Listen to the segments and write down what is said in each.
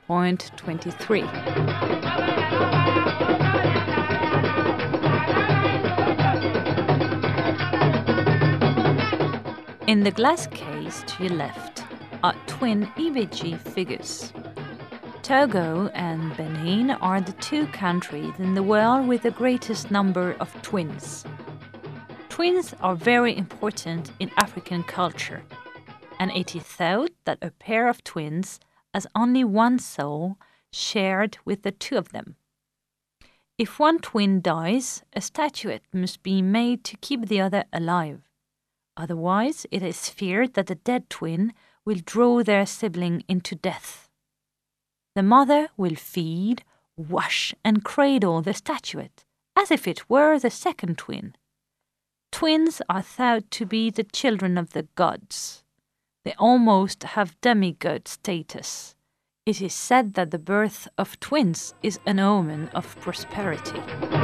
Point 23. In the glass case to your left are twin EBG figures. Togo and Benin are the two countries in the world with the greatest number of twins. Twins are very important in African culture, and it is thought that a pair of twins has only one soul shared with the two of them. If one twin dies, a statuette must be made to keep the other alive. Otherwise, it is feared that the dead twin will draw their sibling into death. The mother will feed, wash, and cradle the statuette as if it were the second twin. Twins are thought to be the children of the gods. They almost have demigod status. It is said that the birth of twins is an omen of prosperity.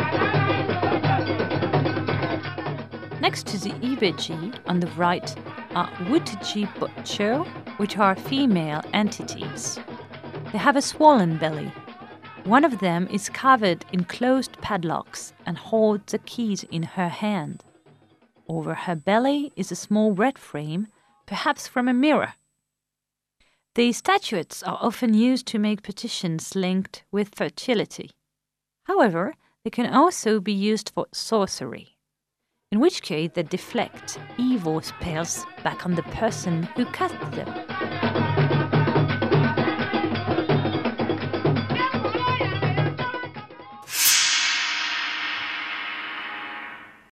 Next to the Ibeji on the right are Wutji Butcho, which are female entities. They have a swollen belly. One of them is covered in closed padlocks and holds the keys in her hand. Over her belly is a small red frame, perhaps from a mirror. These statuettes are often used to make petitions linked with fertility. However, they can also be used for sorcery, in which case they deflect evil spells back on the person who cast them.